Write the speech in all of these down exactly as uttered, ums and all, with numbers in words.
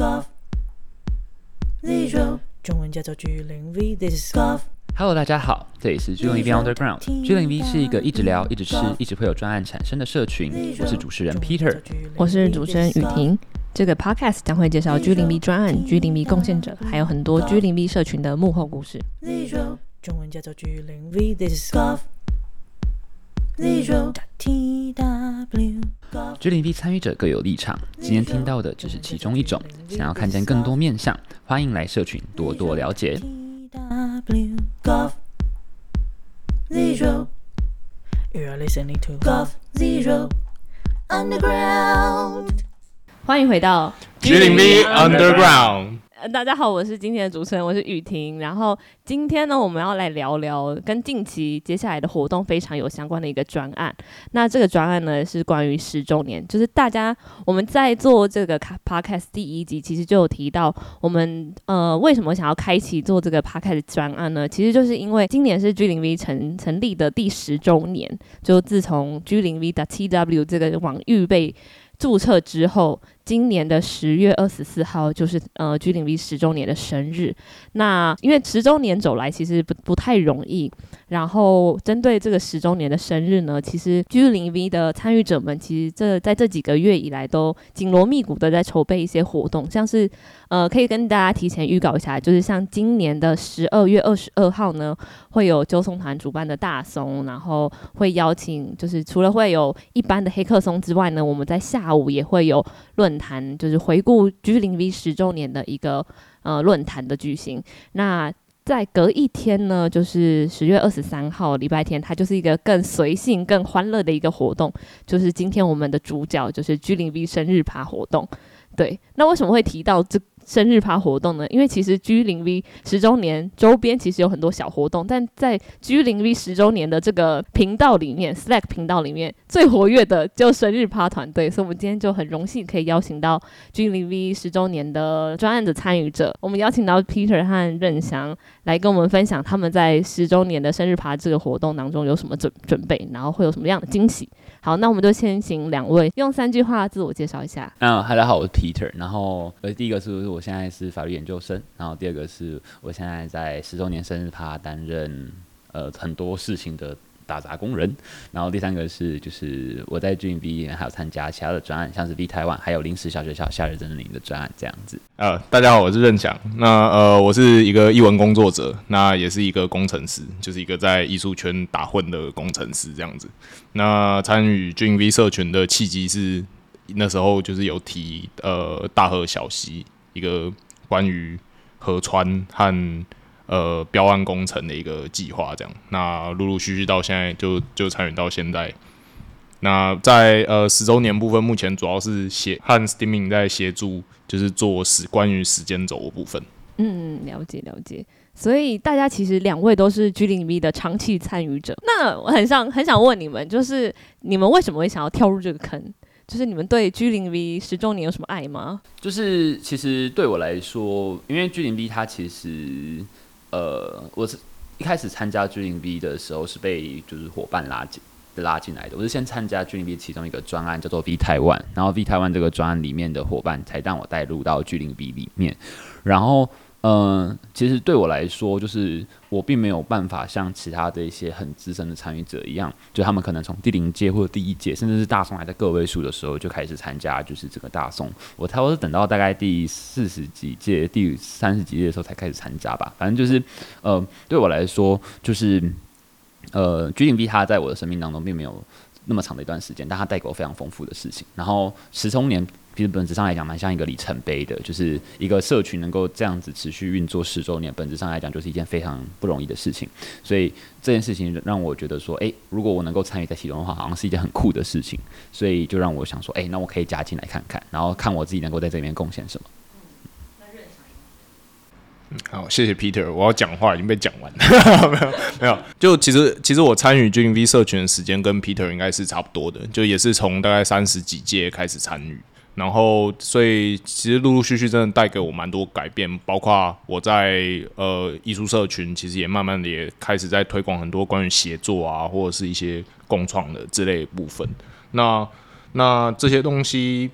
Golf Zero 中文叫做 G 零 V This is Golf。Hello， 大家好，这里是 G 零 V Underground。G 零 V 是一个一直聊、一直吃、一直会有专案产生的社群。我是主持人 Peter， 我是主持人雨婷。这个 Podcast 将会介绍 G 零 V 专案、G 零 V 贡献者，还有很多 G 零 V 社群的幕后故事。 中文叫做 G 零 V This is Golf。G 零 V 参与者各有立场，今天听到的只是其中一种。想要看见更多面向，欢迎来社群多多了解。 Golf Zero You are listening to Golf Zero Underground。 欢迎回到 G 零 V Underground。 大家好，我是今天的主持人，我是雨婷。然后今天呢，我们要来聊聊跟近期接下来的活动非常有相关的一个专案。那这个专案呢，是关于十周年，就是大家我们在做这个 podcast 第一集，其实就有提到我们呃为什么想要开启做这个 podcast 专案呢？其实就是因为今年是 G 零 V 成成立的第十周年，就自从 G 零 V T W 这个网域被注册之后，今年的十月二十四号就是呃 G 零 V 十周年的生日。那因为十周年走来其实不不太容易，然后针对这个十周年的生日呢，其实 G 零 V 的参与者们其实这在这几个月以来都紧锣密鼓的在筹备一些活动，像是呃可以跟大家提前预告一下，就是像今年的十二月二十二号呢，会有揪松团主办的大松，然后会邀请就是除了会有一般的黑客松之外呢，我们在下午也会有论坛，就是回顾 G 零 V 十周年的一个呃论坛的举行。那在隔一天呢，就是十月二十三号礼拜天，它就是一个更随性、更欢乐的一个活动，就是今天我们的主角就是 G 零 V 生日趴活动。对，那为什么会提到这生日趴活动呢？因为其实 G 零 V 十周年周边其实有很多小活动，但在 G 零 V 十周年的这个频道里面 Slack 频道里面最活跃的就生日趴团队，所以我们今天就很荣幸可以邀请到 G 零 V 十周年的专案的参与者，我们邀请到 Peter 和任翔来跟我们分享他们在十周年的生日趴这个活动当中有什么准准备，然后会有什么样的惊喜。好，那我们就先请两位用三句话自我介绍一下。 嗯，大家好，我是 Peter。然后呃，第一个是我现在是法律研究生，然后第二个是我现在在十周年生日趴担任呃很多事情的打杂工人，然后第三个是就是我在 G 零 V 里面还有参加其他的专案，像是 V 台湾还有临时小学校夏日真人营的专案这样子。 呃，大家好，我是任翔。那呃，我是一个艺文工作者，那也是一个工程师，就是一个在艺术圈打混的工程师这样子。那参与 G 零 V 社群的契机是那时候就是有提呃大河小溪一个关于河川和呃标案工程的一个计划，这样，那陆陆续续到现在就就参与到现在。那在呃十周年部分，目前主要是协和 Steaming 在协助，就是做时关于时间轴的部分。 嗯，了解了解。所以大家其实两位都是 G 零 V 的长期参与者。那我很想很想问你们，就是你们为什么会想要跳入这个坑？就是你们对 G 零 V 十周年有什么爱吗？ 就是其实对我来说，因为 G 零 V 它其实呃，我是一开始参加 G 零 V 的时候是被就是伙伴拉进拉进来的。我是先参加 G 零 V 其中一个专案叫做 V 台湾，然后 V 台湾这个专案里面的伙伴才让我带入到 G 零 V 里面，然后。嗯，其实对我来说，就是我并没有办法像其他的一些很资深的参与者一样，就他们可能从第零届或者第一届，甚至是大松还在个位数的时候就开始参加，就是这个大松。我差不多是等到大概第四十几届、第三十几届的时候才开始参加吧。反正就是，呃，对我来说，就是呃 ，G 零 V 它在我的生命当中并没有那么长的一段时间，但它带给我非常丰富的事情。然后十周年。其实本质上来讲，蛮像一个里程碑的，就是一个社群能够这样子持续运作十周年，本质上来讲就是一件非常不容易的事情。所以这件事情让我觉得说，哎、欸，如果我能够参与在其中的话，好像是一件很酷的事情。所以就让我想说，哎、欸，那我可以加进来看看，然后看我自己能够在这里面贡献什么。 好，谢谢 Peter。我要讲话已经被讲完了，没有没有。就其实其实我参与 G 零 V 社群的时间跟 Peter 应该是差不多的，就也是从大概三十几届开始参与。然后，所以其实陆陆续续真的带给我蛮多改变，包括我在呃艺术社群，其实也慢慢的也开始在推广很多关于写作啊，或者是一些共创的之类的部分。那那这些东西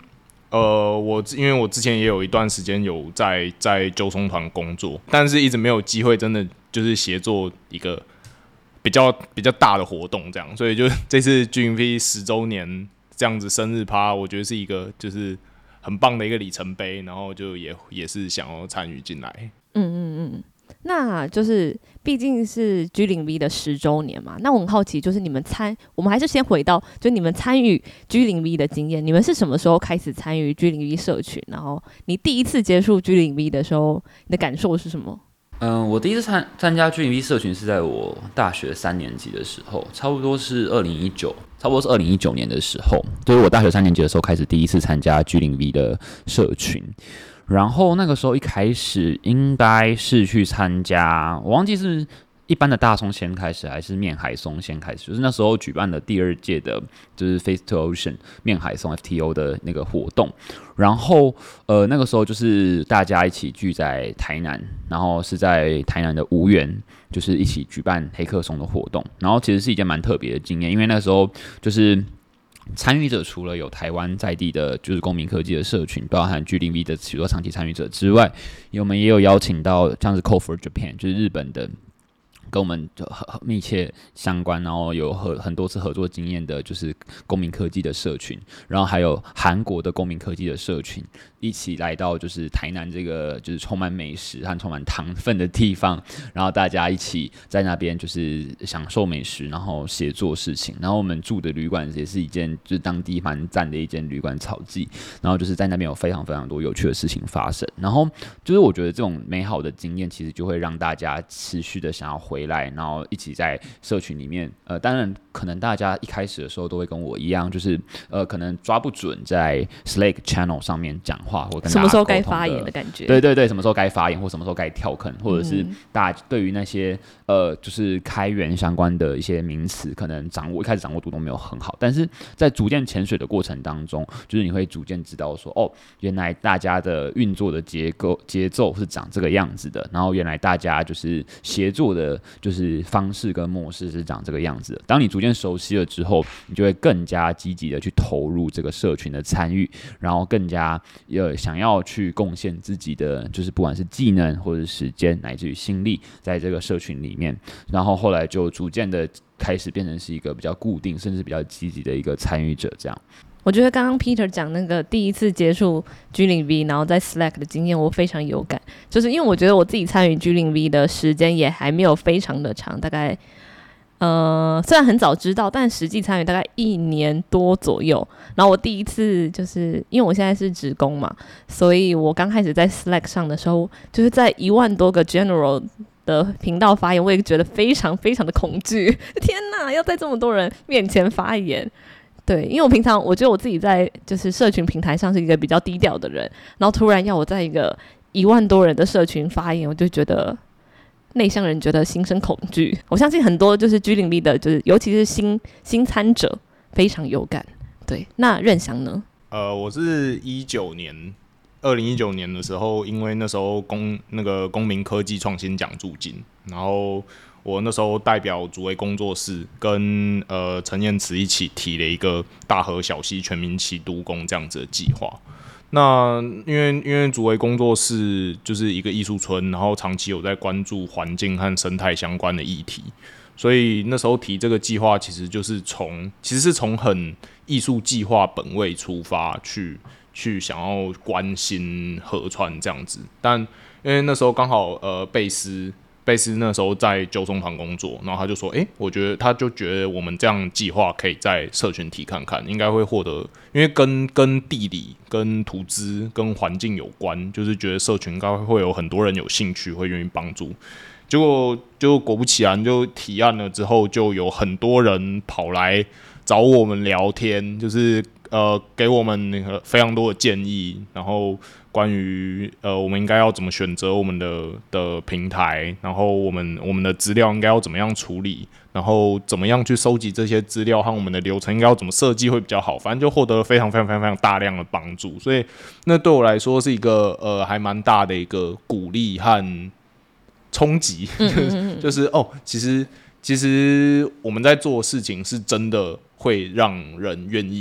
呃，我因为我之前也有一段时间有在在救生团工作，但是一直没有机会真的就是协作一个比较比较大的活动这样，所以就这次 G M V 十周年这样子生日趴，我觉得是一个就是很棒的一个里程碑，然后就也也是想要参与进来。 嗯嗯嗯。那就是毕竟是 G 零 V 的十周年嘛，那我很好奇，就是你们参，我们还是先回到就你们参与 G 零 V 的经验，你们是什么时候开始参与 G 零 V 社群？然后你第一次接触 G 零 V 的时候，你的感受是什么？ 嗯，我第一次参参加 G 零 V 社群是在我大学三年级的时候，差不多是二零一九，差不多是二零一九年的时候，就是我大学三年级的时候开始第一次参加 G 零 V 的社群。然后那个时候一开始应该是去参加，我忘记是一般的大松先开始，还是面海松先开始，就是那时候举办的第二届的，就是 Face to Ocean 面海松 F T O 的那个活动。然后呃那个时候就是大家一起聚在台南，然后是在台南的吴园，就是一起举办黑客松的活动。然后其实是一件蛮特别的经验，因为那个时候就是参与者除了有台湾在地的，就是公民科技的社群，包含 G 零 V 的许多长期参与者之外，我们也有邀请到像是 Code for Japan， 就是日本的，跟我们密切相关，然后有很多次合作经验的，就是公民科技的社群，然后还有韩国的公民科技的社群，一起来到就是台南这个就是充满美食和充满糖分的地方，然后大家一起在那边就是享受美食，然后协作事情。然后我们住的旅馆也是一间就是当地蛮赞的一间旅馆草记，然后就是在那边有非常非常多有趣的事情发生。然后就是我觉得这种美好的经验，其实就会让大家持续的想要回来，然后一起在社群里面，呃，当然可能大家一开始的时候都会跟我一样，就是呃，可能抓不准在 Slack channel 上面讲话，或跟大家什么时候该发言的感觉， 对对对，什么时候该发言，或什么时候该跳坑，或者是大家对于那些呃，就是开源相关的一些名词，可能掌握一开始掌握度都没有很好，但是在逐渐潜水的过程当中，就是你会逐渐知道说，哦，原来大家的运作的结构节奏是长这个样子的，然后原来大家就是协作的，就是方式跟模式是长这个样子的。当你逐渐熟悉了之后，你就会更加积极的去投入这个社群的参与，然后更加呃想要去贡献自己的，就是不管是技能或者是时间，乃至于心力，在这个社群里面。然后后来就逐渐的开始变成是一个比较固定，甚至比较积极的一个参与者，这样。 我觉得刚刚 Peter 讲那个第一次接触 G 零 V， 然后在 Slack 的经验，我非常有感。就是因为我觉得我自己参与 G 零 V 的时间也还没有非常的长，大概呃虽然很早知道，但实际参与大概一年多左右。然后我第一次就是因为我现在是职工嘛，所以我刚开始在 Slack 上的时候，就是在一万多个 General 的频道发言，我也觉得非常非常的恐惧。天哪，要在这么多人面前发言。对，因为我平常我觉得我自己在就是社群平台上是一个比较低调的人，然后突然要我在一个一万多人的社群发言，我就觉得内向人觉得心生恐惧。我相信很多就是 G 零 V 的，就是尤其是新新参者非常有感。对，那任翔呢？ 呃，我是一九年，二零一九年的时候，因为那时候公那个公民科技创新奖助金，然后我那时候代表主委工作室跟呃陈彦慈一起提了一个大河小溪全民齐都工这样子的计划。那因为因为主委工作室就是一个艺术村，然后长期有在关注环境和生态相关的议题，所以那时候提这个计划，其实就是从其实是从很艺术计划本位出发去去想要关心河川这样子。但因为那时候刚好呃贝斯。贝斯那时候在救生团工作，然后他就说：“哎、欸，我觉得他就觉得我们这样计划可以在社群提看看，应该会获得，因为跟跟地理、跟土资、跟环境有关，就是觉得社群应该会有很多人有兴趣，会愿意帮助。结果就果不其然，就提案了之后，就有很多人跑来找我们聊天，就是呃给我们那个非常多的建议，然后。”关于呃，我们应该要怎么选择我们的的平台，然后我们我们的资料应该要怎么样处理，然后怎么样去收集这些资料和我们的流程应该要怎么设计会比较好，反正就获得了非常非常非常非常大量的帮助，所以那对我来说是一个呃还蛮大的一个鼓励和冲击，就是就是哦，其实其实我们在做的事情是真的会让人愿意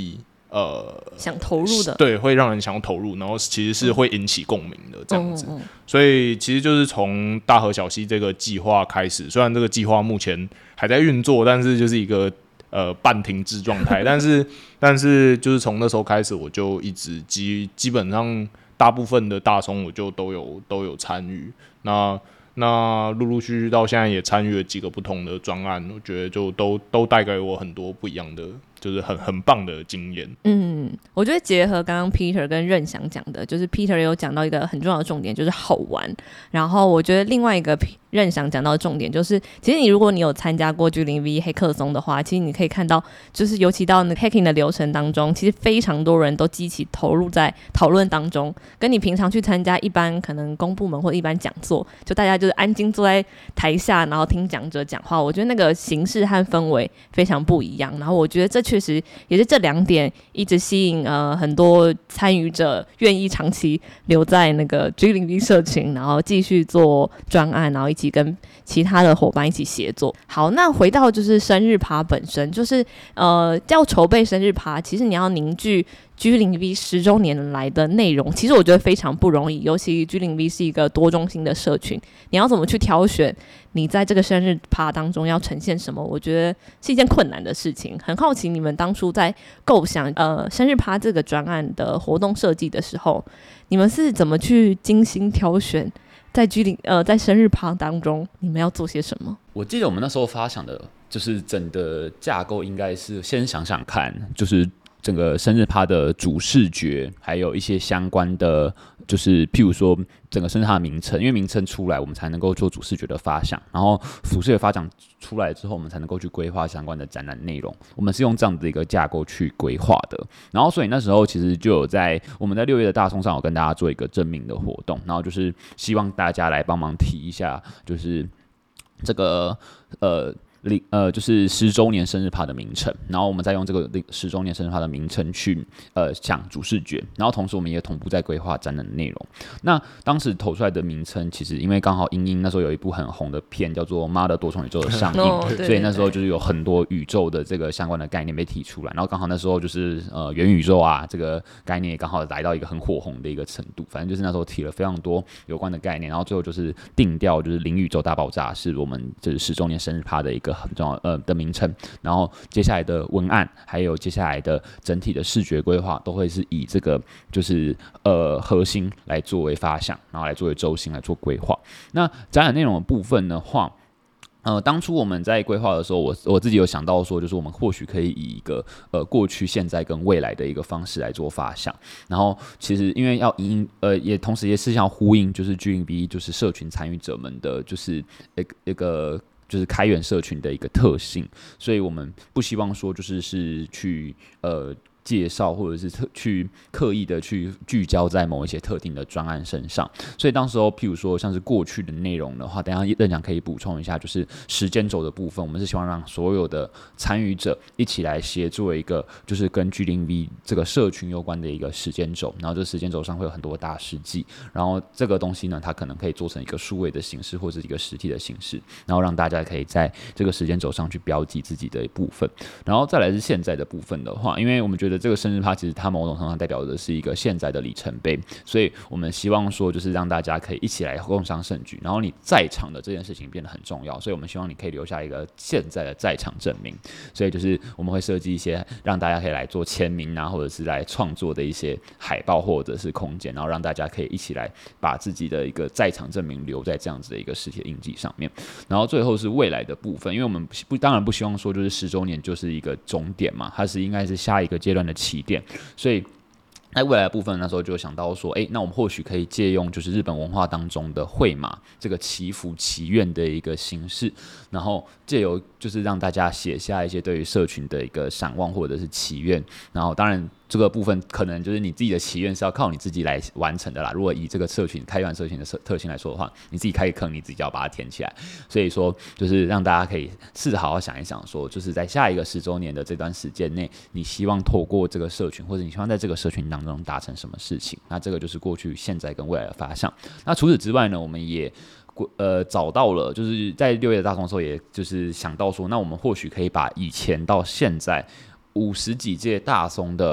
呃想投入的， 对，会让人想要投入，然后其实是会引起共鸣的这样子。 嗯嗯嗯、 所以其实就是从大河小溪这个计划开始，虽然这个计划目前还在运作，但是就是一个呃半停滞状态。但是但是就是从那时候开始，我就一直基基本上大部分的大松我就都有都有参与。那那陆陆续续到现在也参与了几个不同的专案，我觉得就都都带给我很多不一样的，就是很很棒的经验。 嗯，我觉得结合刚刚 Peter 跟任翔讲的，就是 Peter 有讲到一个很重要的重点，就是好玩。然后我觉得另外一个任翔讲到的重点就是，其实你如果你有参加过 G 零 V 黑客松的话，其实你可以看到，就是尤其到那 hacking 的流程当中，其实非常多人都积极投入在讨论当中，跟你平常去参加一般可能公部门或者一般讲座，就大家就是安静坐在台下，然后听讲者讲话，我觉得那个形式和氛围非常不一样。然后我觉得这确实也是这两点一直吸引呃很多参与者愿意长期留在那个 G 零 V 社群，然后继续做专案，然后一起跟其他的伙伴一起协作。好，那回到就是生日趴本身，就是呃要筹备生日趴，其实你要凝聚 G 零 V 十周年来的内容，其实我觉得非常不容易，尤其 G 零 V 是一个多中心的社群，你要怎么去挑选你在这个生日趴当中要呈现什么，我觉得是一件困难的事情。很好奇你们当初在构想呃生日趴这个专案的活动设计的时候，你们是怎么去精心挑选在 G 零 呃在生日趴当中你们要做些什么？ 我记得我们那时候发想的就是整个架构应该是先想想看，就是整个生日趴的主视觉，还有一些相关的，就是譬如说整个生日趴的名称，因为名称出来，我们才能够做主视觉的发想，然后辅视觉发想出来之后，我们才能够去规划相关的展览内容。我们是用这样的一个架构去规划的。然后，所以那时候其实就有在我们在六月的大松上有跟大家做一个正名的活动，然后就是希望大家来帮忙提一下，就是这个呃。呃，就是十周年生日趴的名称，然后我们再用这个十周年生日趴的名称去呃想主视觉，然后同时我们也同步在规划展览的内容。那当时投出来的名称，其实因为刚好英英那时候有一部很红的片叫做《妈的多重宇宙》的上映， 哦、 所以那时候就是有很多宇宙的这个相关的概念被提出来，然后刚好那时候就是呃元宇宙啊这个概念也刚好来到一个很火红的一个程度，反正就是那时候提了非常多有关的概念，然后最后就是定调就是零宇宙大爆炸是我们就是十周年生日趴的一个很重要呃的名称，然后接下来的文案还有接下来的整体的视觉规划都会是以这个就是呃核心来作为发想，然后来作为轴心来做规划。那展览内容的部分的话，呃，当初我们在规划的时候，我我自己有想到说，就是我们或许可以以一个呃过去、现在跟未来的一个方式来做发想。然后，其实因为要因呃，也同时也是想呼应，就是 G 零 V 就是社群参与者们的，就是一个一个。就是开源社群的一个特性，所以我们不希望说就是是去呃介绍或者是特去刻意的去聚焦在某一些特定的专案身上，所以当时候譬如说像是过去的内容的话，等一下任翔可以补充一下，就是时间轴的部分，我们是希望让所有的参与者一起来协作一个就是跟 G 零 V 这个社群有关的一个时间轴，然后这时间轴上会有很多大事记，然后这个东西呢，它可能可以做成一个数位的形式或者是一个实体的形式，然后让大家可以在这个时间轴上去标记自己的部分，然后再来是现在的部分的话，因为我们觉得这个生日趴其实它某种程度上代表的是一个现在的里程碑，所以我们希望说就是让大家可以一起来共襄盛举，然后你在场的这件事情变得很重要，所以我们希望你可以留下一个现在的在场证明，所以就是我们会设计一些让大家可以来做签名啊，或者是来创作的一些海报或者是空间，然后让大家可以一起来把自己的一个在场证明留在这样子的一个实体的印记上面。然后最后是未来的部分，因为我们不当然不希望说就是十周年就是一个终点嘛，它是应该是下一个阶段的起点，所以在未来的部分，那时候就想到说，哎，那我们或许可以借用就是日本文化当中的绘马这个祈福祈愿的一个形式，然后借由就是让大家写下一些对于社群的一个展望或者是祈愿，然后当然这个部分可能就是你自己的祈愿是要靠你自己来完成的啦。如果以这个社群开源社群的特性来说的话，你自己开个坑，你自己要把它填起来。所以说，就是让大家可以试着好好想一想说，说就是在下一个十周年的这段时间内，你希望透过这个社群，或者你希望在这个社群当中达成什么事情？那这个就是过去、现在跟未来的发想。那除此之外呢，我们也呃找到了，就是在六月的大松的时候，也就是想到说，那我们或许可以把以前到现在五十几届大松的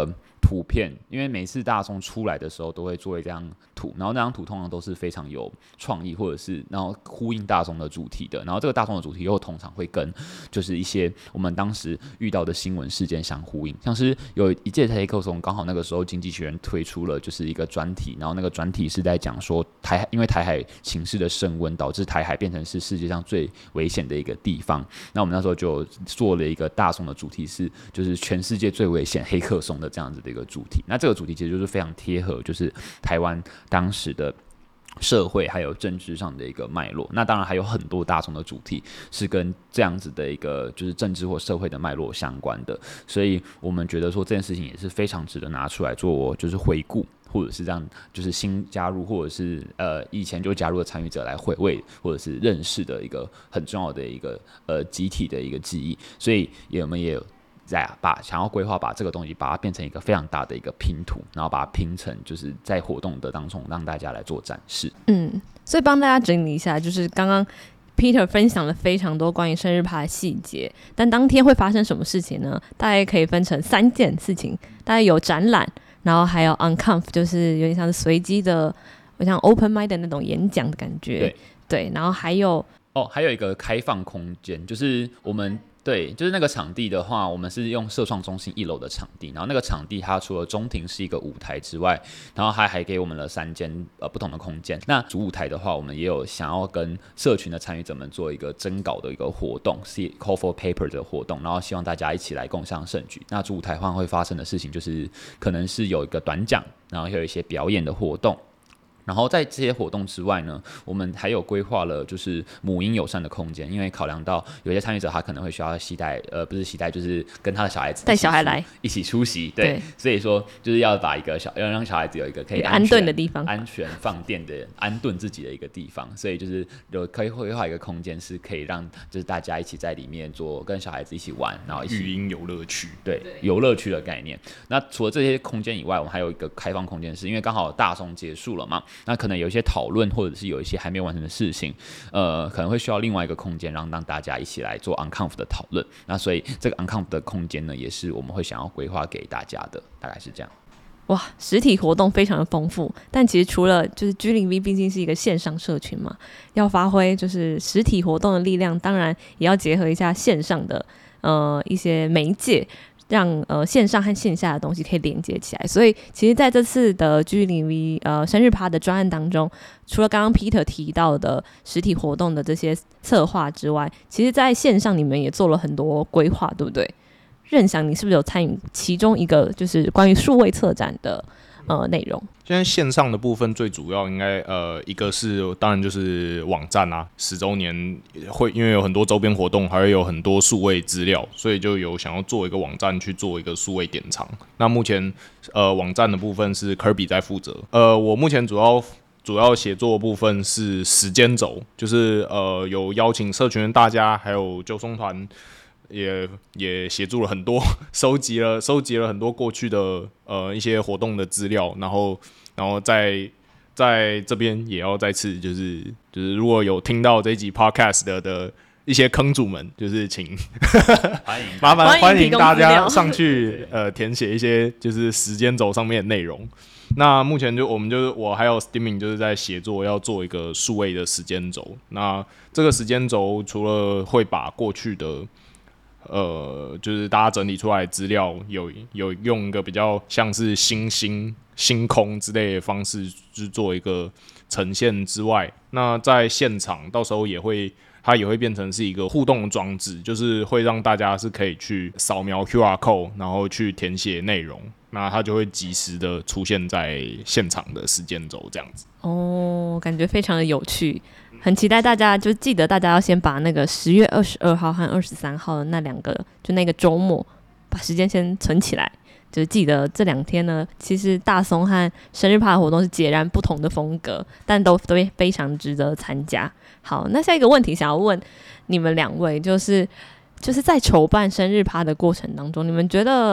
图片，因为每次大松出来的时候都会做一张图，然后那张图通常都是非常有创意，或者是然后呼应大松的主题的，然后这个大松的主题又通常会跟就是一些我们当时遇到的新闻事件相呼应，像是有一届黑客松刚好那个时候经济学人推出了就是一个专题，然后那个专题是在讲说台因为台海情势的升温导致台海变成是世界上最危险的一个地方，那我们那时候就做了一个大松的主题是就是全世界最危险黑客松的这样子的一个主题，那这个主题其实就是非常贴合就是台湾当时的社会还有政治上的一个脉络，那当然还有很多大众的主题是跟这样子的一个就是政治或社会的脉络相关的，所以我们觉得说这件事情也是非常值得拿出来做就是回顾，或者是让就是新加入或者是呃以前就加入的参与者来回味或者是认识的一个很重要的一个呃集体的一个记忆，所以也我们也有在把想要规划把这个东西把它变成一个非常大的一个拼图，然后把它拼成就是在活动的当中让大家来做展示。 嗯，所以帮大家整理一下，就是刚刚 Peter 分享了非常多关于生日趴的细节，但当天会发生什么事情呢？大概可以分成三件事情，大概有展览，然后还有 unconf， 就是有点像是随机的，我像 open mic 的那种演讲的感觉， 对对，然后还有哦，还有一个开放空间，就是我们。对，就是那个场地的话，我们是用社创中心一楼的场地，然后那个场地它除了中庭是一个舞台之外，然后还还给我们了三间呃不同的空间。那主舞台的话，我们也有想要跟社群的参与者们做一个征稿的一个活动，是 call for paper 的活动，然后希望大家一起来共襄盛举。那主舞台上会发生的事情就是，可能是有一个短讲，然后有一些表演的活动。然后在这些活动之外呢，我们还有规划了就是母婴友善的空间，因为考量到有些参与者他可能会需要携带，呃，不是携带，就是跟他的小孩子带小孩来一起出席，对，对所以说就是要把一个小要让小孩子有一个可以安顿的地方， 安全放电的安顿自己的一个地方，所以就是有可以规划一个空间是可以让就是大家一起在里面做跟小孩子一起玩，然后一起育婴游乐区， 对，游乐区的概念。那除了这些空间以外，我们还有一个开放空间，是因为刚好大松结束了嘛。那可能有一些讨论，或者是有一些还没完成的事情，呃，可能会需要另外一个空间，让让大家一起来做 unconf 的讨论。那所以这个 unconf 的空间呢，也是我们会想要规划给大家的，大概是这样。 哇，实体活动非常的丰富，但其实除了就是 G 零 V 毕竟是一个线上社群嘛，要发挥就是实体活动的力量，当然也要结合一下线上的呃一些媒介。让呃线上和线下的东西可以连接起来，所以其实在这次的 G 零 V 呃生日趴的专案当中，除了刚刚 Peter 提到的实体活动的这些策划之外，其实在线上你们也做了很多规划，对不对？任翔，你是不是有参与其中一个就是关于数位策展的呃内容？ 现在线上的部分最主要应该呃一个是当然就是网站啊，十周年会因为有很多周边活动，还会有很多数位资料，所以就有想要做一个网站去做一个数位典藏。那目前呃网站的部分是 Kirby 在负责，呃我目前主要主要协作的部分是时间轴，就是呃有邀请社群的大家，还有救松团。也也协助了很多，收集了收集了很多过去的呃一些活动的资料，然后然后在在这边也要再次就是就是如果有听到这一集 podcast 的的一些坑主们，就是请欢迎麻烦欢迎大家上去呃填写一些就是时间轴上面的内容。那目前就我们就是我还有 Steaming 就是在协作要做一个数位的时间轴。那这个时间轴除了会把过去的呃，就是大家整理出来的资料有有用一个比较像是星星、星空之类的方式去做一个呈现之外，那在现场到时候也会，它也会变成是一个互动的装置，就是会让大家是可以去扫描 Q R code， 然后去填写内容，那它就会及时的出现在现场的时间轴这样子。 哦，感觉非常的有趣。很期待大家就记得大家要先把那个十月二十二号和二十三号的那两个就那个周末把时间先存起来，就是记得这两天呢，其实大松和生日趴的活动是截然不同的风格，但都都非常值得参加。好，那下一个问题想要问你们两位，就是就是在筹办生日趴的过程当中，你们觉得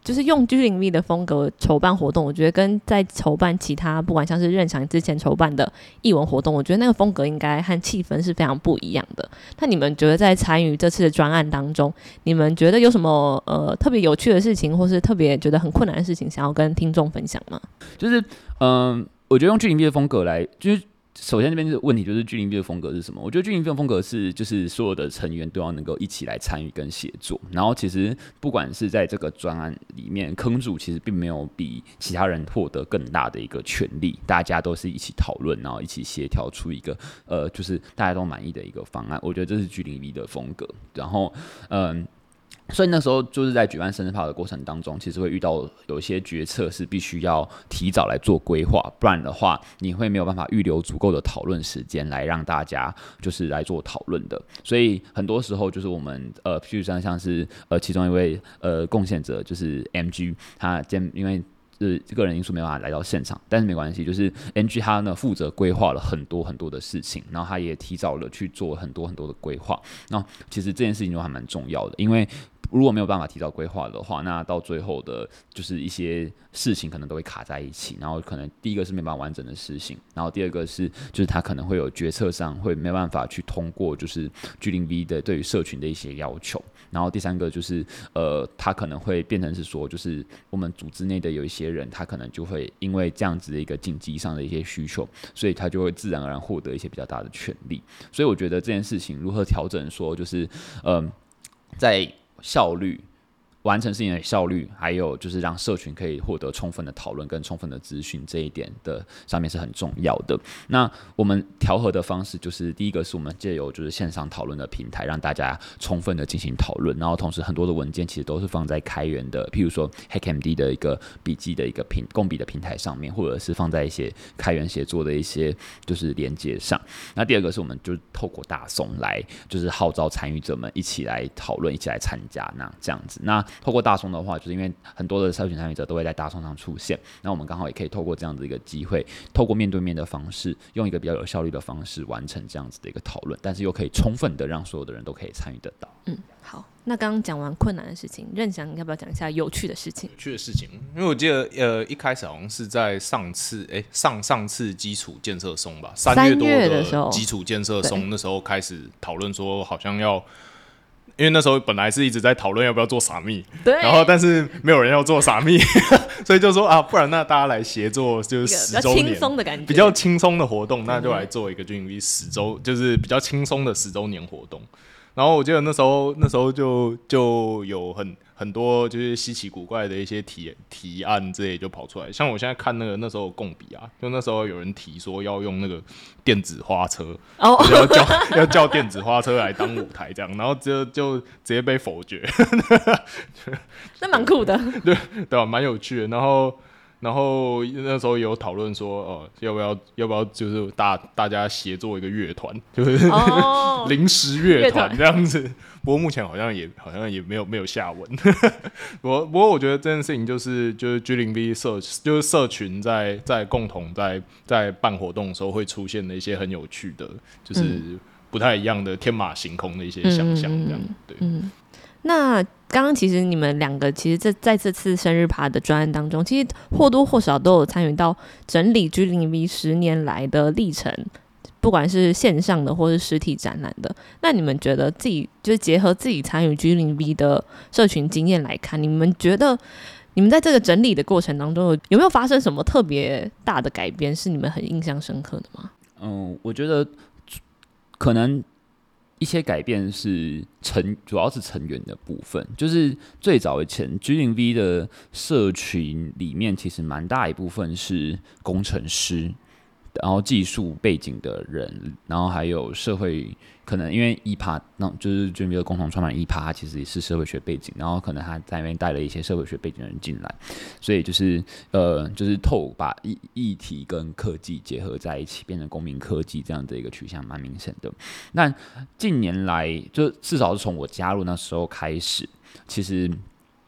就是用 G 零 V 的风格筹办活动，我觉得跟在筹办其他不管像是任翔之前筹办的艺文活动，我觉得那个风格应该和气氛是非常不一样的。那你们觉得在参与这次的专案当中，你们觉得有什么呃特别有趣的事情，或是特别觉得很困难的事情，想要跟听众分享吗？ 就是嗯、呃，我觉得用 G 零 V 的风格来，就是首先这边的问题就是 G 零 V 的风格是什么？我觉得 G 零 V 的风格是就是所有的成员都要能够一起来参与跟协作，然后其实不管是在这个专案里面，坑主其实并没有比其他人获得更大的一个权利，大家都是一起讨论，然后一起协调出一个呃，就是大家都满意的一个方案。我觉得这是 G 零 V 的风格。然后嗯。所以那时候就是在举办生日趴的过程当中，其实会遇到有一些决策是必须要提早来做规划，不然的话你会没有办法预留足够的讨论时间来让大家就是来做讨论的。所以很多时候就是我们呃，譬如像是呃其中一位呃贡献者就是 M G， 他今因为是个人因素没办法来到现场，但是没关系，就是 M G 他呢负责规划了很多很多的事情，然后他也提早了去做很多很多的规划。那其实这件事情就还蛮重要的，因为如果没有办法提早规划的话，那到最后的就是一些事情可能都会卡在一起，然后可能第一个是没办法完整的实行，然后第二个是就是他可能会有决策上会没办法去通过就是 G 零 V 的对于社群的一些要求，然后第三个就是呃他可能会变成是说就是我们组织内的有一些人他可能就会因为这样子的一个经济上的一些需求，所以他就会自然而然获得一些比较大的权利。所以我觉得这件事情如何调整说就是呃在效率完成事情的效率，还有就是让社群可以获得充分的讨论跟充分的资讯，这一点的上面是很重要的。那我们调和的方式就是，第一个是我们借由就是线上讨论的平台，让大家充分的进行讨论，然后同时很多的文件其实都是放在开源的，譬如说 HackMD 的一个笔记的一个平共笔的平台上面，或者是放在一些开源协作的一些就是连接上。那第二个是我们就透过大松来就是号召参与者们一起来讨论，一起来参加，那这样子。那透过大松的话，就是因为很多的社群参与者都会在大松上出现，那我们刚好也可以透过这样子一个机会，透过面对面的方式，用一个比较有效率的方式完成这样子的一个讨论，但是又可以充分的让所有的人都可以参与得到。 嗯，好，那刚刚讲完困难的事情，任翔要不要讲一下有趣的事情？ 有趣的事情，因为我记得呃一开始好像是在上次哎、欸、上上次基础建设松吧，三月多的基础建设松，那时候开始讨论说好像要。因为那时候本来是一直在讨论要不要做撒密，然后但是没有人要做撒密，所以就说啊，不然那大家来协作，就是十周年，比较轻松的感觉，比较轻松的活动，那就来做一个 G 零 V 十周，就是比较轻松的十周年活动。然后我记得那时候那时候就就有很很多就是稀奇古怪的一些提提案之类就跑出来，像我现在看那个那时候共笔啊，就那时候有人提说要用那个电子花车，哦、就是要叫要叫电子花车来当舞台这样，然后就就直接被否决， 那蛮酷的， 对对吧、啊？蛮有趣的，然后。然后那时候有讨论说，哦，要不要要不要就是大大家协作一个乐团，就是临时乐团这样子。不过目前好像也好像也没有没有下文。不过不过我觉得这件事情就是就是 G 零 V 社就是社群在在共同在在办活动的时候会出现的一些很有趣的，就是不太一样的天马行空的一些想象这样。对。 嗯，那刚刚其实你们两个其实在在这次生日趴的专案当中，其实或多或少都有参与到整理 G 零 V 十年来的历程，不管是线上的或是实体展览的。那你们觉得自己就是结合自己参与 G 零 V 的社群经验来看，你们觉得你们在这个整理的过程当中有没有发生什么特别大的改变，是你们很印象深刻的吗？ 嗯，我觉得可能一些改变是成，主要是成员的部分。就是最早以前 G 零 V 的社群里面，其实蛮大一部分是工程师，然后技术背景的人，然后还有社会，可能因为 E P A 那就是 G 零 V 的共同创办人 E P A， 他其实也是社会学背景，然后可能他在那边带了一些社会学背景的人进来，所以就是呃，就是透把议议题跟科技结合在一起，变成公民科技这样的一个取向，蛮明显的。那近年来，就至少是从我加入那时候开始，其实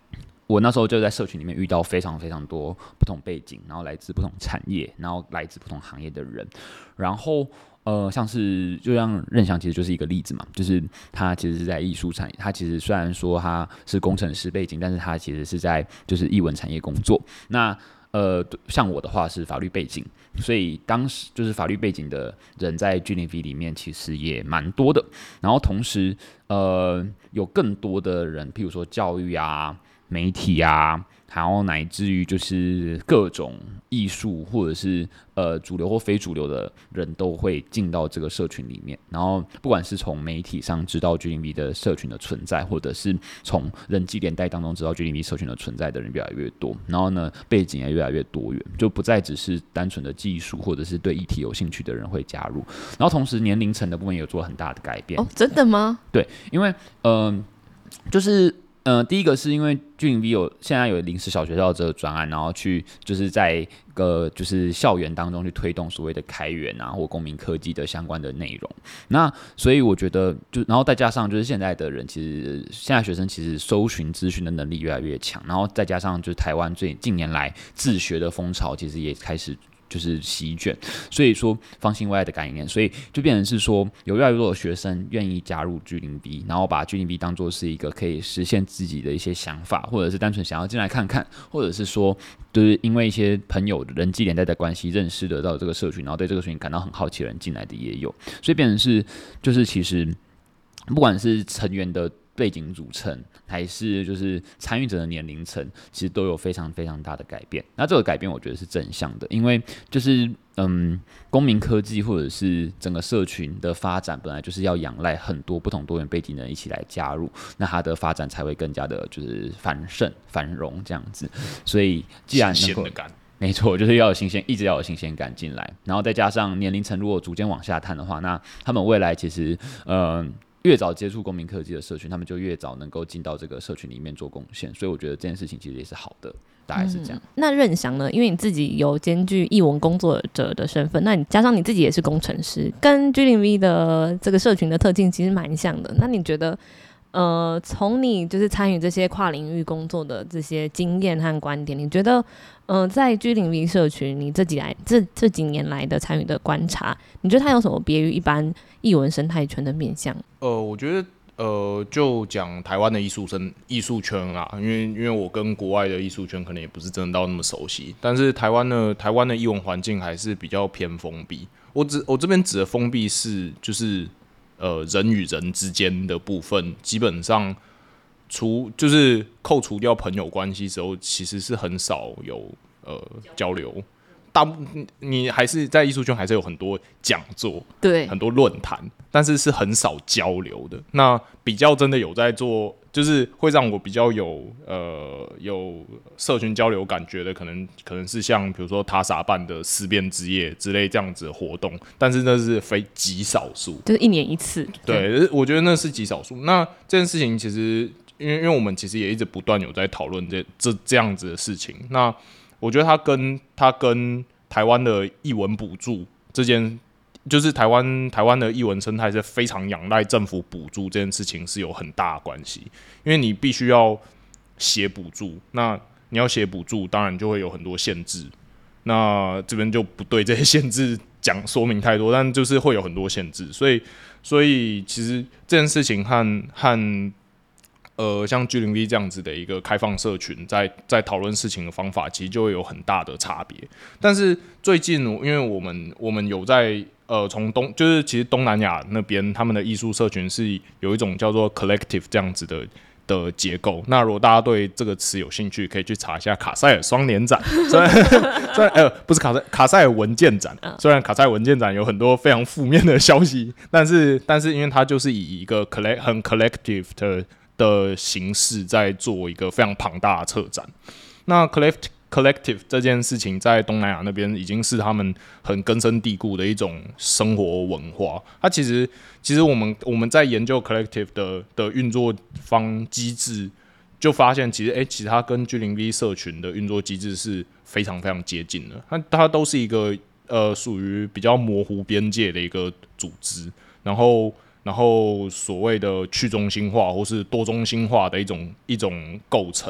我那时候就在社群里面遇到非常非常多不同背景，然后来自不同产业，然后来自不同行业的人，然后呃，像是就像任翔其实就是一个例子嘛，就是他其实是在艺术产业，他其实虽然说他是工程师背景，但是他其实是在就是艺文产业工作。那呃，像我的话是法律背景，所以当时就是法律背景的人在 G 零 V 里面其实也蛮多的。然后同时，呃，有更多的人，譬如说教育啊、媒体啊，然后乃至于就是各种艺术或者是呃主流或非主流的人都会进到这个社群里面。然后不管是从媒体上知道 G 零 V 的社群的存在，或者是从人际连带当中知道 G 零 V 社群的存在的人越来越多。然后呢，背景也越来越多元，就不再只是单纯的技术或者是对议题有兴趣的人会加入。然后同时年龄层的部分也有做很大的改变。 哦，真的吗？ 对，因为嗯、呃，就是。呃，第一个是因为 G 零 V 有现在有临时小学校这个专案，然后去就是在个就是校园当中去推动所谓的开源啊或公民科技的相关的内容。那所以我觉得就然后再加上就是现在的人其实现在学生其实搜寻资讯的能力越来越强，然后再加上就是台湾最近年来自学的风潮其实也开始。就是席卷，所以说方兴未艾的概念，所以就变成是说有越来越多的学生愿意加入 G 零 V， 然后把 G 零 V 当作是一个可以实现自己的一些想法，或者是单纯想要进来看看，或者是说就是因为一些朋友人际连带的关系认识得到这个社群，然后对这个社群感到很好奇的人进来的也有，所以变成是就是其实不管是成员的背景组成，还是就是参与者的年龄层，其实都有非常非常大的改变。那这个改变，我觉得是正向的，因为就是嗯，公民科技或者是整个社群的发展，本来就是要仰赖很多不同多元背景的人一起来加入，那它的发展才会更加的就是繁盛繁荣这样子。所以既然能够没错，就是要有新鲜，一直要有新鲜感进来，然后再加上年龄层如果逐渐往下探的话，那他们未来其实呃。越早接触公民科技的社群，他们就越早能够进到这个社群里面做贡献，所以我觉得这件事情其实也是好的，大概是这样。嗯、 那任翔呢？因为你自己有兼具艺文工作者的身份，那你加上你自己也是工程师，跟 G 零 V 的这个社群的特性其实蛮像的。那你觉得，呃，从你就是参与这些跨领域工作的这些经验和观点，你觉得，呃，在 G 零 V 社群，你这几来这这几年来的参与的观察，你觉得它有什么别于一般艺文生态圈的面向？ 呃，我觉得，呃，就讲台湾的艺术生艺术圈啦，因为因为我跟国外的艺术圈可能也不是真的到那么熟悉，但是台湾的台湾的艺文环境还是比较偏封闭。我指我这边指的封闭是就是呃人与人之间的部分，基本上除就是扣除掉朋友关系之后，其实是很少有呃交流。大你还是在艺术圈还是有很多讲座， 对， 很多论坛，但是是很少交流的。那比较真的有在做，就是会让我比较有呃有社群交流感觉的，可能可能是像比如说塔萨办的思辨之夜之类这样子的活动，但是那是非极少数， 就是一年一次。 对，我觉得那是极少数。那这件事情其实，因为因为我们其实也一直不断有在讨论这这这样子的事情。那我觉得它跟它跟台湾的艺文补助这件，就是台湾台湾的艺文生态是非常仰赖政府补助这件事情是有很大的关系，因为你必须要写补助，那你要写补助，当然就会有很多限制。那这边就不对这些限制讲说明太多，但就是会有很多限制，所以所以其实这件事情和和呃，像 G 零 V 这样子的一个开放社群在，在在讨论事情的方法，其实就会有很大的差别。但是最近，因为我们我们有在呃从东，就是其实东南亚那边他们的艺术社群是有一种叫做 collective 这样子的的结构。那如果大家对这个词有兴趣，可以去查一下卡塞尔双年展。虽然虽然呃不是卡塞卡塞尔文件展，虽然卡塞尔文件展有很多非常负面的消息，但是但是因为它就是以一个 collect 很 collective 的的形式在做一个非常庞大的策展。那 collective collective 这件事情在东南亚那边已经是他们很根深蒂固的一种生活文化。它其实其实我们我们在研究 collective 的的运作方机制，就发现其实哎、欸，其实它跟 G 零 V 社群的运作机制是非常非常接近的。它它都是一个呃属于比较模糊边界的一个组织，然后。然后所谓的去中心化或是多中心化的一种一种构成，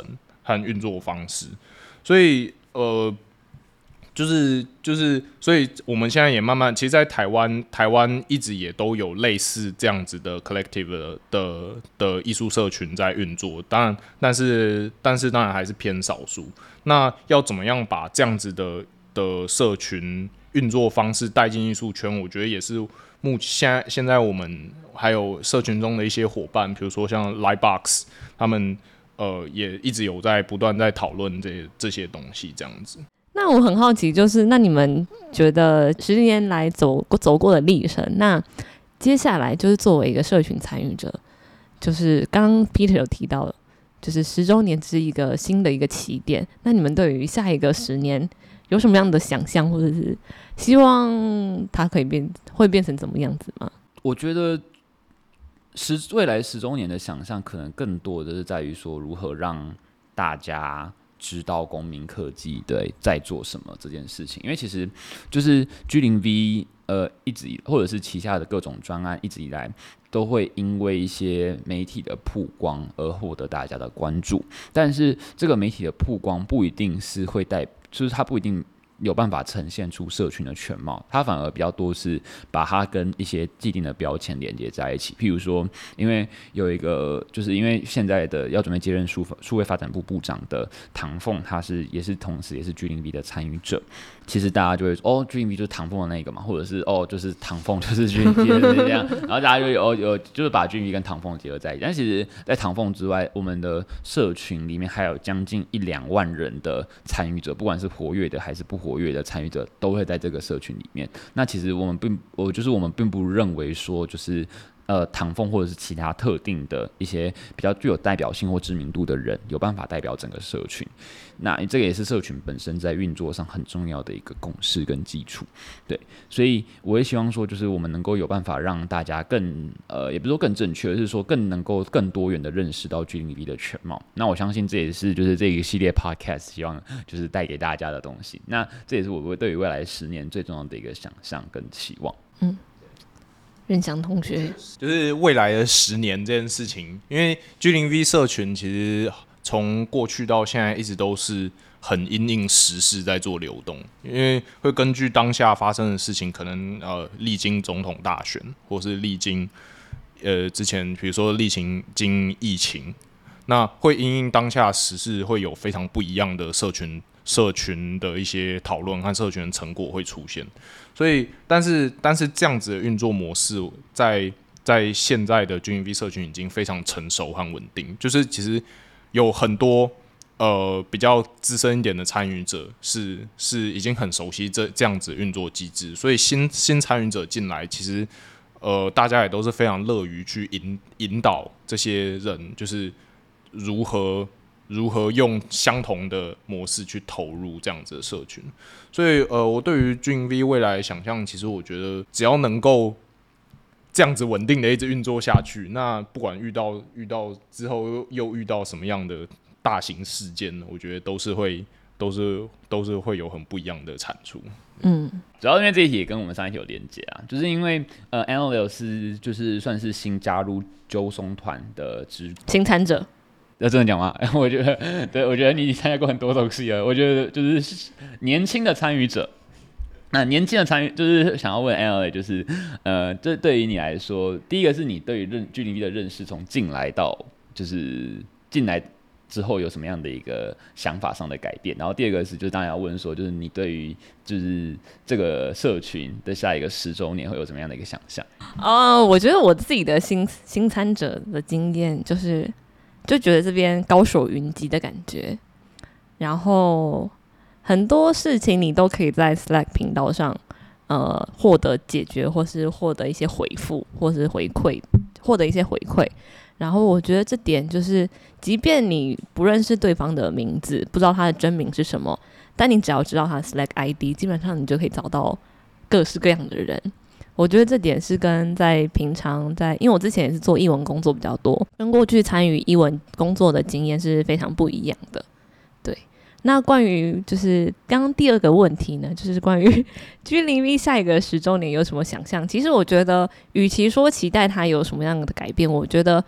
和运作方式。所以呃，就是就是，所以我们现在也慢慢，其实，在台湾，台湾一直也都有类似这样子的 collective 的的, 的艺术社群在运作，当然，但是但是当然还是偏少数。那要怎么样把这样子的的社群运作方式带进艺术圈？我觉得也是目现在现在我们还有社群中的一些伙伴，比如说像 Lightbox， 他们呃也一直有在不断在讨论这这些东西，这样子。 那我很好奇，就是那你们觉得十年来走走过的历程，那接下来就是作为一个社群参与者，就是刚刚 Peter 有提到的，就是十周年是一个新的一个起点。那你们对于下一个十年有什么样的想象，或者是希望它可以变会变成怎么样子吗？ 我觉得十未来十周年的想象，可能更多的是在于说如何让大家知道公民科技对在做什么这件事情，因为其实就是 G 零 V 呃一直或者是旗下的各种专案一直以来都会因为一些媒体的曝光而获得大家的关注，但是这个媒体的曝光不一定是会带，就是它不一定有办法呈现出社群的全貌，它反而比较多是把它跟一些既定的标签连接在一起。譬如说，因为有一个，就是因为现在的要准备接任数数位发展部部长的唐凤，他是也是同时也是 G 零 V 的参与者。其实大家就会说，哦 ，G 零 V 就是唐凤的那个嘛，或者是哦，就是唐凤就是 G 零 V 的这样，然后大家就有有就是把 G 零 V 跟唐凤结合在一起。但其实，在唐凤之外，我们的社群里面还有将近一两万人的参与者，不管是活跃的还是不活跃的参与者，都会在这个社群里面。那其实我们并我就是我们并不认为说就是呃唐凤或者是其他特定的一些比较具有代表性或知名度的人有办法代表整个社群。那这个也是社群本身在运作上很重要的一个共识跟基础。对，所以我也希望说，就是我们能够有办法让大家更呃，也不是说更正确，而是说更能够更多元的认识到 G 零 V 的全貌。那我相信这也是就是这个系列 podcast 希望就是带给大家的东西。那这也是我对于未来十年最重要的一个想象跟期望。 嗯。任翔同学， 就是未来的十年这件事情，因为 G 零 V 社群其实从过去到现在一直都是很因应时事在做流动，因为会根据当下发生的事情，可能呃历经总统大选，或是历经呃之前比如说历经经疫情，那会因应当下时事，会有非常不一样的社群社群的一些讨论和社群的成果会出现。所以，但是但是这样子的运作模式在，在现在的 G 零 V 社群已经非常成熟和稳定。就是其实有很多呃比较资深一点的参与者是是已经很熟悉这这样子的运作机制，所以新新参与者进来，其实呃大家也都是非常乐于去引引导这些人，就是如何。如何用相同的模式去投入这样子的社群？所以，呃，我对于 G 零 V 未来的想象，其实我觉得只要能够这样子稳定的一直运作下去，那不管遇到遇到之后又又遇到什么样的大型事件，我觉得都是会都是都是会有很不一样的产出。 嗯， 主要因为这一题也跟我们上一题有连结啊，就是因为呃 ，Annabelle 是就是算是新加入揪松团的职新参者。 要真的讲吗？我觉得，对，我觉得你参加过很多东西了。我觉得就是年轻的参与者，那年轻的参与就是想要问 L A， 就是呃，这对于你来说，第一个是你对于 G 零 V 的认识，从进来到就是进来之后有什么样的一个想法上的改变？然后第二个是，就是当然要问说，就是你对于就是这个社群的下一个十周年会有什么样的一个想象？ 哦，我觉得我自己的新新参者的经验就是。就觉得这边高手云集的感觉，然后很多事情你都可以在 Slack 频道上，呃，获得解决，或是获得一些回复，或是回馈，获得一些回馈。然后我觉得这点就是，即便你不认识对方的名字，不知道他的真名是什么，但你只要知道他的 Slack I D， 基本上你就可以找到各式各样的人。我觉得这点是跟在平常在，因为我之前也是做艺文工作比较多，跟过去参与艺文工作的经验是非常不一样的。对，那关于就是刚刚第二个问题呢，就是关于 G 零 V 下一个十周年有什么想象？其实我觉得，与其说期待它有什么样的改变，我觉得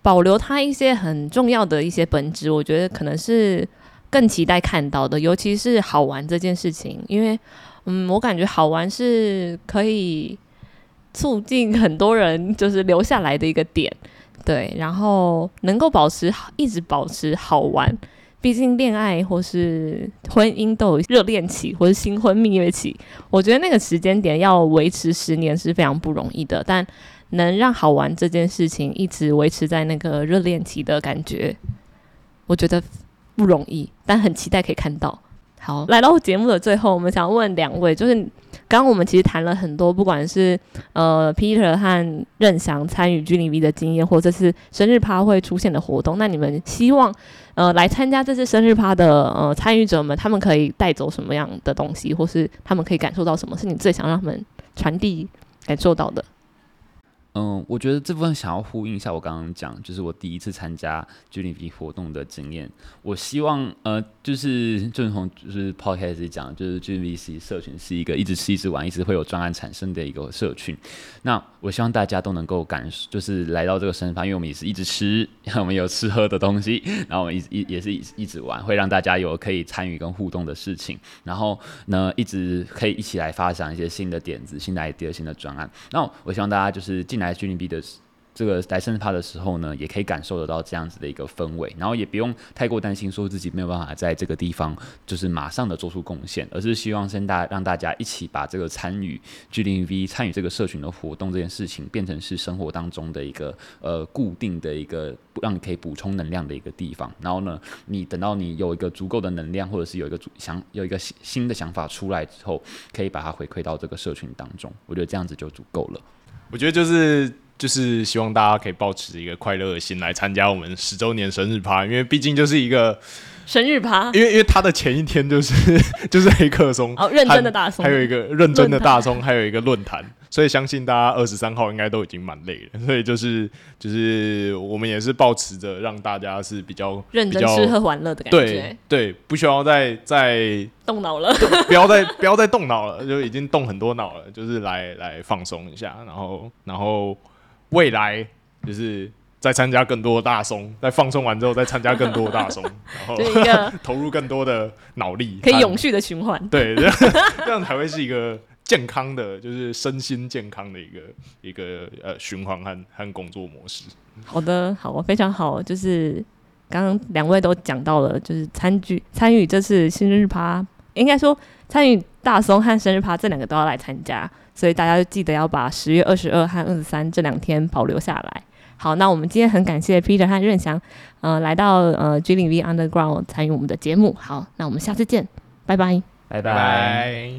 保留它一些很重要的一些本质，我觉得可能是更期待看到的，尤其是好玩这件事情，因为嗯，我感觉好玩是可以促进很多人就是留下来的一个点，对，然后能够保持一直保持好玩，毕竟恋爱或是婚姻都有热恋期或是新婚蜜月期，我觉得那个时间点要维持十年是非常不容易的，但能让好玩这件事情一直维持在那个热恋期的感觉，我觉得不容易，但很期待可以看到。好，来到节目的最后，我们想问两位，就是刚刚我们其实谈了很多，不管是呃 Peter 和任翔参与 G 零 V 的经验，或者是生日趴会出现的活动，那你们希望呃来参加这次生日趴的呃参与者们，他们可以带走什么样的东西，或是他们可以感受到什么，是你最想让他们传递感受到的？ 嗯，我觉得这部分想要呼应一下我刚刚讲，就是我第一次参加 G 零 V 活动的经验。我希望呃，就是正从就是 podcast 讲，就是 G 零 V 社群是一个一直吃一直玩，一直会有专案产生的一个社群。那我希望大家都能够感受，就是来到这个生日趴，因为我们也是一直吃，我们有吃喝的东西，然后我们一一也是一直玩，会让大家有可以参与跟互动的事情。然后呢，一直可以一起来发想一些新的点子、新的 idea、新的专案。那我希望大家就是进来 G 零 V 的这个来生日趴的时候呢，也可以感受得到这样子的一个氛围，然后也不用太过担心说自己没有办法在这个地方就是马上的做出贡献，而是希望先大让大家一起把这个参与 G 零 V 参与这个社群的活动这件事情变成是生活当中的一个呃固定的一个让你可以补充能量的一个地方。然后呢，你等到你有一个足够的能量，或者是有一个想有一个新的想法出来之后，可以把它回馈到这个社群当中，我觉得这样子就足够了。 我觉得就是就是希望大家可以抱持一个快乐的心来参加我们十周年生日趴，因为毕竟就是一个生日趴， 因为因为他的前一天就是就是黑客松， 哦，认真的大松， 还有一个认真的大松，还有一个论坛，所以相信大家二十三号应该都已经蛮累了，所以就是就是我们也是抱持着让大家是比较认真吃喝玩乐的感觉， 对对，不需要再再动脑了， 不要再不要再动脑了，就已经动很多脑了，就是来来放松一下，然后然后未来就是再参加更多的大松，在放松完之后再参加更多的大松，然后一个投入更多的脑力， 可以永续的循环。 对，这样这样才会是一个健康的，就是身心健康的一个一个呃循环和和工作模式。 好的，好，非常好，就是刚刚两位都讲到了，就是参与参与这次生日趴，应该说参与大松和生日趴这两个都要来参加，所以大家就记得要把十月二十二和二十三这两天保留下来。好，那我们今天很感谢 Peter 和任翔，呃，来到呃 G 零 V Underground 参与我们的节目。好，那我们下次见，拜拜， 拜拜。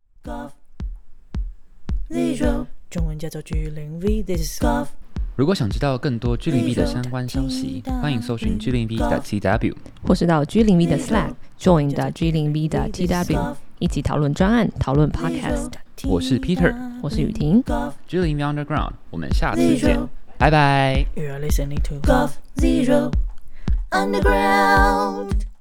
中文叫做 G 零 V，This is Golf。 如果想知道更多 G 零 V 的相关消息，欢迎搜寻 G 零 V 的 T W， 或是到 G 零 V 的 Slack join 的 G 零 V 的 T W， 一起讨论专案，讨论 Podcast。 我是 Peter， 我是雨婷 ，G 零 V Underground， 我们下次见，拜拜。 You're listening to Golf Zero Underground。